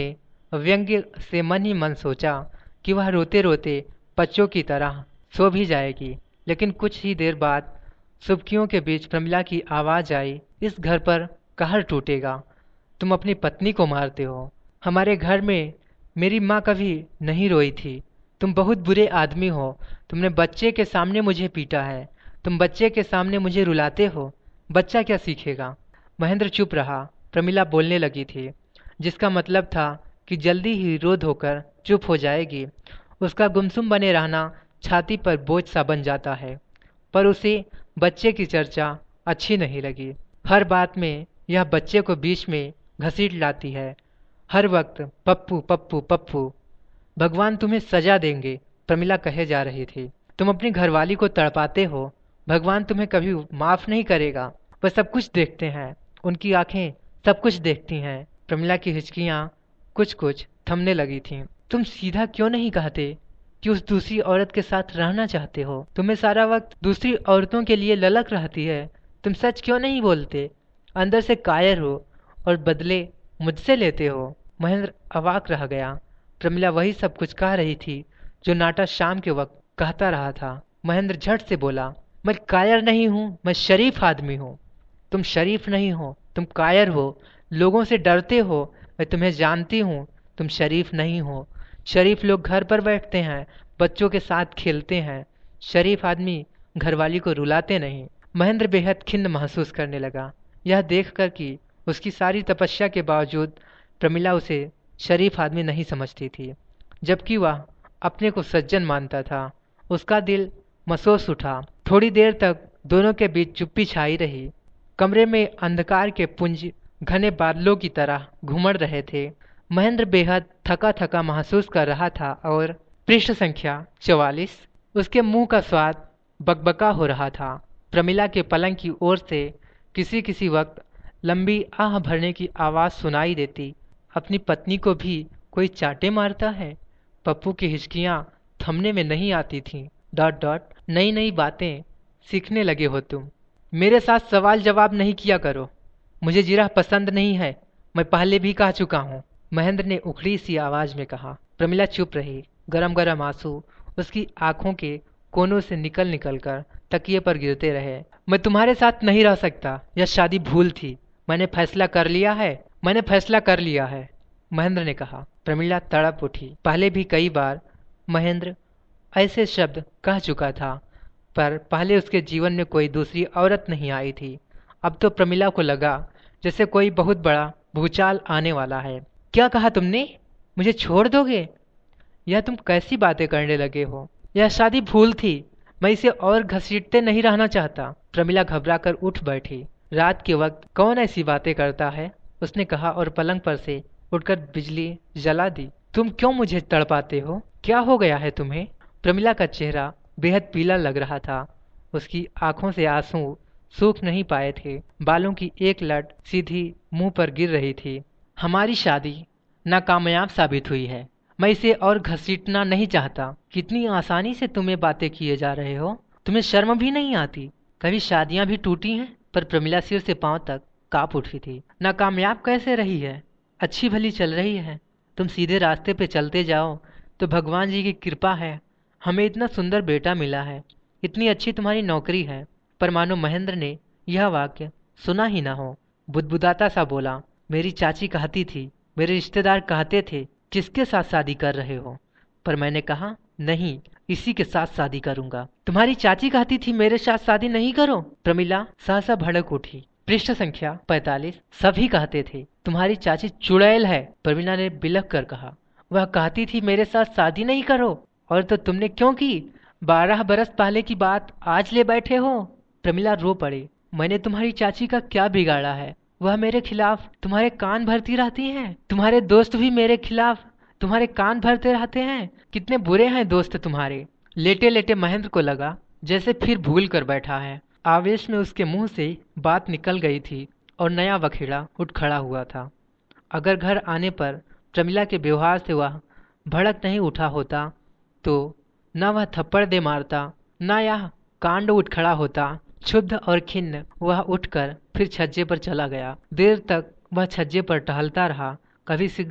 S1: व्यंग्य से मन ही मन सोचा कि वह रोते रोते बच्चों की तरह सो भी जाएगी। लेकिन कुछ ही देर बाद सुबकियों के बीच प्रमिला की आवाज आई, इस घर पर कहर टूटेगा। तुम अपनी पत्नी को मारते हो। हमारे घर में मेरी माँ कभी नहीं रोई थी। तुम बहुत बुरे आदमी हो। तुमने बच्चे के सामने मुझे पीटा है। तुम बच्चे के सामने मुझे रुलाते हो। बच्चा क्या सीखेगा? महेंद्र चुप रहा। प्रमिला बोलने लगी थी, जिसका मतलब था कि जल्दी ही रो धोकर चुप हो जाएगी। उसका गुमसुम बने रहना छाती पर बोझ सा बन जाता है। पर उसे बच्चे की चर्चा अच्छी नहीं लगी। हर बात में यह बच्चे को बीच में घसीट लाती है। हर वक्त पप्पू पप्पू पप्पू। भगवान तुम्हें सजा देंगे, प्रमिला कहे जा रही थी। तुम अपनी घरवाली को तड़पाते हो। भगवान तुम्हें कभी माफ नहीं करेगा। वह सब कुछ देखते हैं। उनकी आंखें सब कुछ देखती हैं। प्रमिला की हिचकियां कुछ कुछ थमने लगी थीं। तुम सीधा क्यों नहीं कहते कि उस दूसरी औरत के साथ रहना चाहते हो? तुम्हें सारा वक्त दूसरी औरतों के लिए ललक रहती है। तुम सच क्यों नहीं बोलते? अंदर से कायर हो और बदले मुझसे लेते हो। महेंद्र अवाक रह गया। प्रमिला वही सब कुछ कह रही थी जो नाटा शाम के वक्त कहता रहा था। महेंद्र झट से बोला, मैं कायर नहीं हूँ, मैं शरीफ आदमी हूँ। तुम शरीफ नहीं हो, तुम कायर हो। लोगों से डरते हो। मैं तुम्हें जानती हूँ। तुम शरीफ नहीं हो। शरीफ लोग घर पर बैठते हैं, बच्चों के साथ खेलते हैं। शरीफ आदमी घरवाली को रुलाते नहीं। महेंद्र बेहद खिन्न महसूस करने लगा, यह देखकर कि उसकी सारी तपस्या के बावजूद प्रमिला उसे शरीफ आदमी नहीं समझती थी, जबकि वह अपने को सज्जन मानता था। उसका दिल मसोस उठा। थोड़ी देर तक दोनों के बीच चुप्पी छाई रही। कमरे में अंधकार के पुंज घने बादलों की तरह घुमड़ रहे थे। महेंद्र बेहद थका थका महसूस कर रहा था और पृष्ठ संख्या चवालीस। उसके मुंह का स्वाद बकबका हो रहा था। प्रमिला के पलंग की ओर से किसी किसी वक्त लंबी आह भरने की आवाज़ सुनाई देती। अपनी पत्नी को भी कोई चाटे मारता है। पप्पू की हिचकियाँ थमने में नहीं आती थीं। डॉट डॉट नई नई बातें सीखने लगे हो तुम। मेरे साथ सवाल जवाब नहीं किया करो। मुझे जीरा पसंद नहीं है। मैं पहले भी कह चुका हूँ, महेंद्र ने उखड़ी सी आवाज में कहा। प्रमिला चुप रही। गरम गरम आंसू उसकी आंखों के कोनों से निकल निकल कर तकिए पर गिरते रहे। मैं तुम्हारे साथ नहीं रह सकता। यह शादी भूल थी। मैंने फैसला कर लिया है। मैंने फैसला कर लिया है, महेंद्र ने कहा। प्रमिला तड़प उठी। पहले भी कई बार महेंद्र ऐसे शब्द कह चुका था, पर पहले उसके जीवन में कोई दूसरी औरत नहीं आई थी। अब तो प्रमिला को लगा जैसे कोई बहुत बड़ा भूचाल आने वाला है। क्या कहा तुमने? मुझे छोड़ दोगे? यह तुम कैसी बातें करने लगे हो? यह शादी भूल थी। मैं इसे और घसीटते नहीं रहना चाहता। प्रमिला घबराकर उठ बैठी। रात के वक्त कौन ऐसी बातें करता है, उसने कहा और पलंग पर से उठकर बिजली जला दी। तुम क्यों मुझे तड़पाते हो? क्या हो गया है तुम्हें? प्रमिला का चेहरा बेहद पीला लग रहा था। उसकी आंखों से आंसू सूख नहीं पाए थे। बालों की एक लट सीधी मुंह पर गिर रही थी। हमारी शादी नाकामयाब साबित हुई है। मैं इसे और घसीटना नहीं चाहता। कितनी आसानी से तुम्हें बातें किए जा रहे हो। तुम्हें शर्म भी नहीं आती? कभी शादियां भी टूटी हैं? पर प्रमिला सिर से पांव तक कांप उठी थी। नाकामयाब कैसे रही है? अच्छी भली चल रही है। तुम सीधे रास्ते पे चलते जाओ तो भगवान जी की कृपा है। हमें इतना सुंदर बेटा मिला है। इतनी अच्छी तुम्हारी नौकरी है। पर मानो महेंद्र ने यह वाक्य सुना ही ना हो। बुदबुदाता सा बोला, मेरी चाची कहती थी, मेरे रिश्तेदार कहते थे, किसके साथ शादी कर रहे हो? पर मैंने कहा नहीं, इसी के साथ शादी करूंगा। तुम्हारी चाची कहती थी मेरे साथ शादी नहीं करो। प्रमिला सहसा भड़क उठी। पृष्ठ संख्या पैंतालीस। सभी कहते थे तुम्हारी चाची चुड़ैल है, प्रमिला ने बिलख कर कहा। वह कहती थी मेरे साथ शादी नहीं करो, और तो तुमने क्यों की? बारह बरस पहले की बात आज ले बैठे हो। प्रमिला रो पड़ी। मैंने तुम्हारी चाची का क्या बिगाड़ा है? वह मेरे खिलाफ तुम्हारे कान भरती रहती हैं। तुम्हारे दोस्त भी मेरे खिलाफ तुम्हारे कान भरते रहते हैं। कितने बुरे हैं दोस्त तुम्हारे। लेटे लेटे महेंद्र को लगा जैसे फिर भूल कर बैठा है। आवेश में उसके मुंह से बात निकल गई थी और नया वखेड़ा उठ खड़ा हुआ था। अगर घर आने पर प्रमिला के व्यवहार से वह भड़क नहीं उठा होता तो न वह थप्पड़ दे मारता, न यह कांड उठ खड़ा होता। क्षुब्ध और खिन्न वह उठकर फिर छज्जे पर चला गया। देर तक वह छज्जे पर टहलता रहा। कभी सिगरेट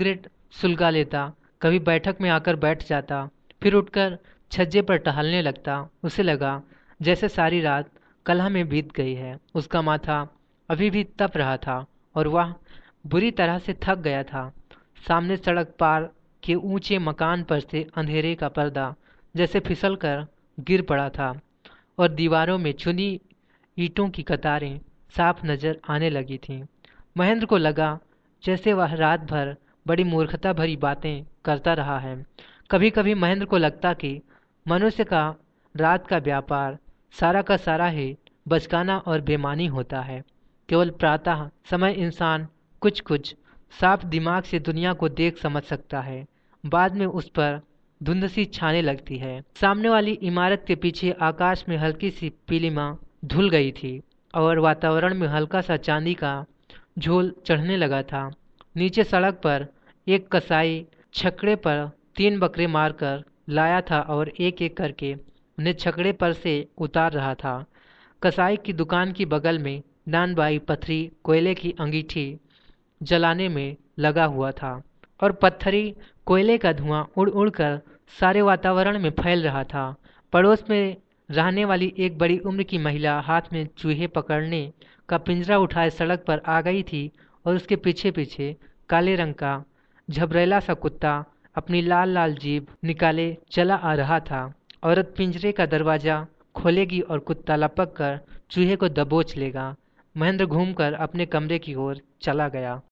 S1: सुलगा लेता, कभी बैठक में आकर बैठ जाता, फिर उठकर छज्जे पर टहलने लगता। उसे लगा जैसे सारी रात कलह में बीत गई है। उसका माथा अभी भी तप रहा था और वह बुरी तरह से थक गया था। सामने सड़क पार के ऊंचे मकान पर से अंधेरे का पर्दा जैसे फिसल कर गिर पड़ा था और दीवारों में चुनी ईंटों की कतारें साफ नजर आने लगी थीं। महेंद्र को लगा जैसे वह रात भर बड़ी मूर्खता भरी बातें करता रहा है। कभी कभी महेंद्र को लगता कि मनुष्य का रात का व्यापार सारा का सारा ही बचकाना और बेमानी होता है। केवल प्रातः समय इंसान कुछ कुछ साफ दिमाग से दुनिया को देख समझ सकता है, बाद में उस पर धुंध सी छाने लगती है। सामने वाली इमारत के पीछे आकाश में हल्की सी पीलिमा धुल गई थी और वातावरण में हल्का सा चांदी का झोल चढ़ने लगा था। नीचे सड़क पर एक कसाई छकड़े पर तीन बकरे मारकर लाया था और एक एक करके उन्हें छकड़े पर से उतार रहा था। कसाई की दुकान की बगल में नानबाई पथरी कोयले की अंगीठी जलाने में लगा हुआ था और पत्थरी कोयले का धुआं उड़ उड़ कर सारे वातावरण में फैल रहा था। पड़ोस में रहने वाली एक बड़ी उम्र की महिला हाथ में चूहे पकड़ने का पिंजरा उठाए सड़क पर आ गई थी और उसके पीछे पीछे काले रंग का झबरेला सा कुत्ता अपनी लाल लाल जीभ निकाले चला आ रहा था। औरत पिंजरे का दरवाजा खोलेगी और कुत्ता लपक कर चूहे को दबोच लेगा। महेंद्र घूमकर अपने कमरे की ओर चला गया।